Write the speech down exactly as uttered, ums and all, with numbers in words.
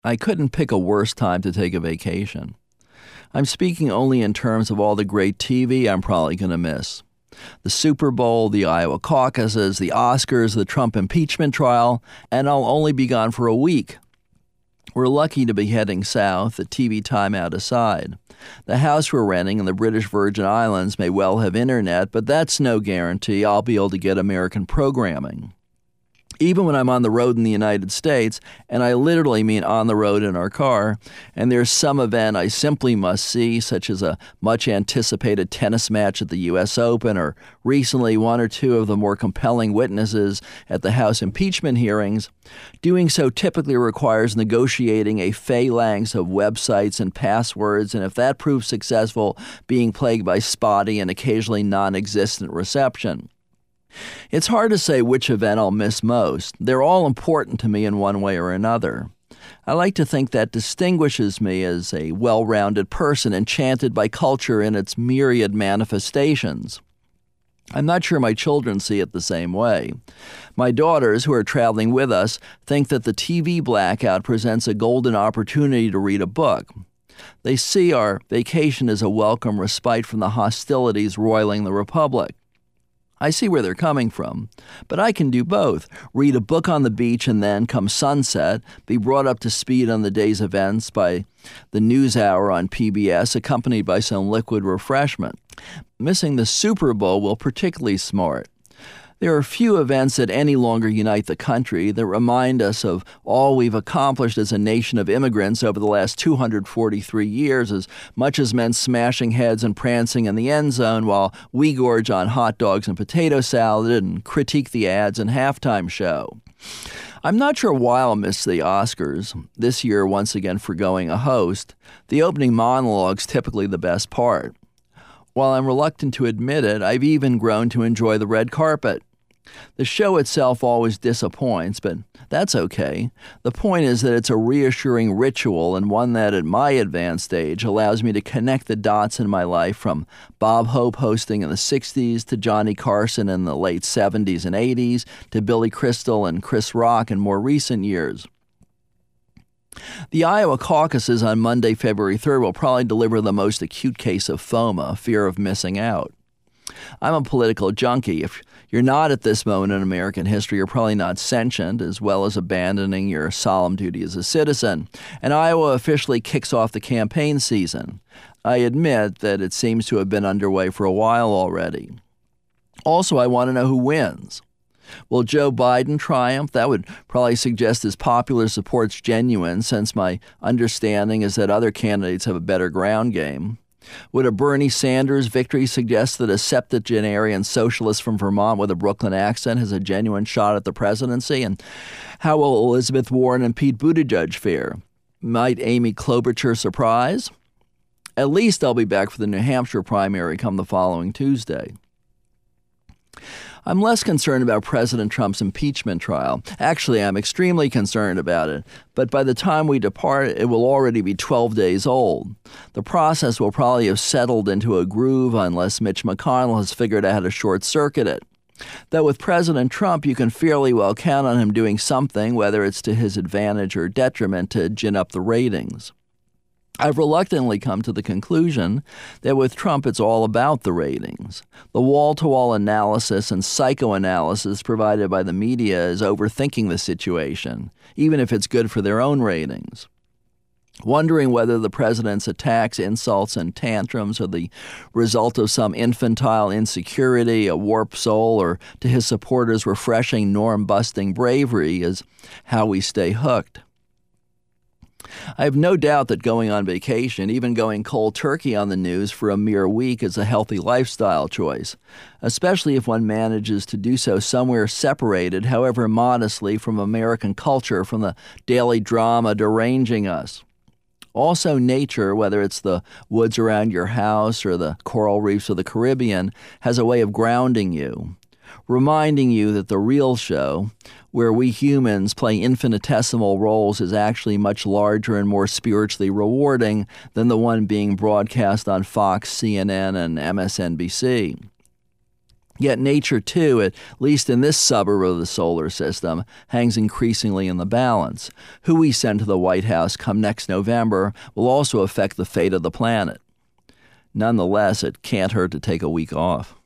I couldn't pick a worse time to take a vacation. I'm speaking only in terms of all the great T V I'm probably going to miss. The Super Bowl, the Iowa caucuses, the Oscars, the Trump impeachment trial, and I'll only be gone for a week. We're lucky to be heading south, the T V timeout aside. The house we're renting in the British Virgin Islands may well have internet, but that's no guarantee I'll be able to get American programming. Even when I'm on the road in the United States, and I literally mean on the road in our car, and there's some event I simply must see, such as a much-anticipated tennis match at the U S Open, or recently one or two of the more compelling witnesses at the House impeachment hearings, doing so typically requires negotiating a phalanx of websites and passwords, and if that proves successful, being plagued by spotty and occasionally non-existent reception. It's hard to say which event I'll miss most. They're all important to me in one way or another. I like to think that distinguishes me as a well-rounded person enchanted by culture in its myriad manifestations. I'm not sure my children see it the same way. My daughters, who are traveling with us, think that the T V blackout presents a golden opportunity to read a book. They see our vacation as a welcome respite from the hostilities roiling the Republic. I see where they're coming from, but I can do both. Read a book on the beach and then, come sunset, be brought up to speed on the day's events by the news hour on P B S, accompanied by some liquid refreshment. Missing the Super Bowl will particularly smart. There are few events that any longer unite the country, that remind us of all we've accomplished as a nation of immigrants over the last two hundred forty-three years, as much as men smashing heads and prancing in the end zone while we gorge on hot dogs and potato salad and critique the ads and halftime show. I'm not sure why I'll miss the Oscars, this year once again forgoing a host. The opening monologue's typically the best part. While I'm reluctant to admit it, I've even grown to enjoy the red carpet. The show itself always disappoints, but that's okay. The point is that it's a reassuring ritual, and one that, at my advanced age, allows me to connect the dots in my life, from Bob Hope hosting in the sixties to Johnny Carson in the late seventies and eighties to Billy Crystal and Chris Rock in more recent years. The Iowa caucuses on Monday, February third will probably deliver the most acute case of FOMA, fear of missing out. I'm a political junkie. If you're not at this moment in American history, you're probably not sentient, as well as abandoning your solemn duty as a citizen. And Iowa officially kicks off the campaign season. I admit that it seems to have been underway for a while already. Also, I want to know who wins. Will Joe Biden triumph? That would probably suggest his popular support's genuine, since my understanding is that other candidates have a better ground game. Would a Bernie Sanders victory suggest that a septuagenarian socialist from Vermont with a Brooklyn accent has a genuine shot at the presidency? And how will Elizabeth Warren and Pete Buttigieg fare? Might Amy Klobuchar surprise? At least I'll be back for the New Hampshire primary come the following Tuesday. I'm less concerned about President Trump's impeachment trial. Actually, I'm extremely concerned about it. But by the time we depart, it will already be twelve days old. The process will probably have settled into a groove unless Mitch McConnell has figured out how to short-circuit it. Though with President Trump, you can fairly well count on him doing something, whether it's to his advantage or detriment, to gin up the ratings. I've reluctantly come to the conclusion that with Trump, it's all about the ratings. The wall-to-wall analysis and psychoanalysis provided by the media is overthinking the situation, even if it's good for their own ratings. Wondering whether the president's attacks, insults, and tantrums are the result of some infantile insecurity, a warped soul, or to his supporters' refreshing norm-busting bravery is how we stay hooked. I have no doubt that going on vacation, even going cold turkey on the news for a mere week, is a healthy lifestyle choice, especially if one manages to do so somewhere separated, however modestly, from American culture, from the daily drama deranging us. Also, nature, whether it's the woods around your house or the coral reefs of the Caribbean, has a way of grounding you, reminding you that the real show, where we humans play infinitesimal roles, is actually much larger and more spiritually rewarding than the one being broadcast on Fox, C N N, and M S N B C. Yet nature, too, at least in this suburb of the solar system, hangs increasingly in the balance. Who we send to the White House come next November will also affect the fate of the planet. Nonetheless, it can't hurt to take a week off.